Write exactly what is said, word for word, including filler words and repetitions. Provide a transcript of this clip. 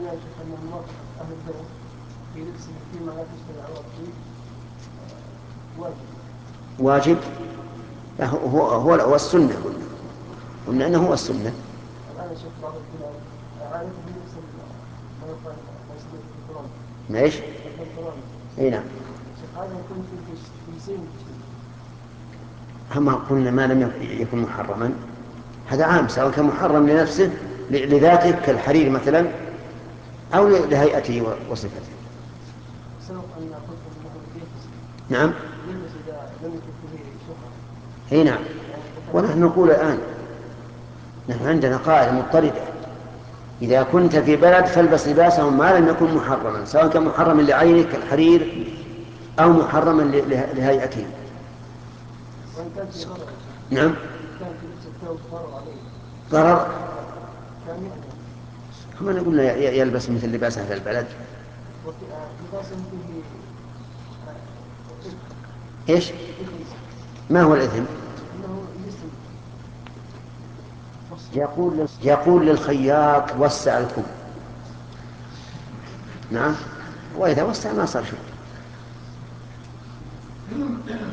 معناه يا شيخ أنه موافق أهل البلد في لبس فيما لا تشتري العورات فيه واجب. واجب؟ لا، هو هو هو, هو السنة. قلنا قلنا أنه هو السنة. الآن يا شيخ بعض البلاد عادة لبس ما يقال ما يسمى البنطلون. ماشي. البنطلون. اي نعم. شيخ هذا يكون فيه تمثيل. أما قلنا ما لم يكن محرما هذا عام، سواء كان محرم لنفسه لذاته كالحرير مثلا أو لهيئته وصفته. سبق أن قلت أنه يلبس. نعم. يلبس إذا لم يكن فيه شهرة. اي نعم. ونحن نقول الآن نحن عندنا قاعدة مضطردة: إذا كنت في بلد فالبس لباسهم ما لم يكن محرما، سواء كان محرما لعينك كالحرير أو محرما لهيئته. وإن كان في ضرر. نعم. كان في لبس الثوب ضرر عليه. ضرر. كان يأذن. كما نقول يلبس مثل لباس أهل البلد. وفي لباس فيه إيش؟ ما هو الإثم؟ أنه يسلم. يقول يقول للخياط وسع الكم. نعم. وإذا وسع ما صار شيء.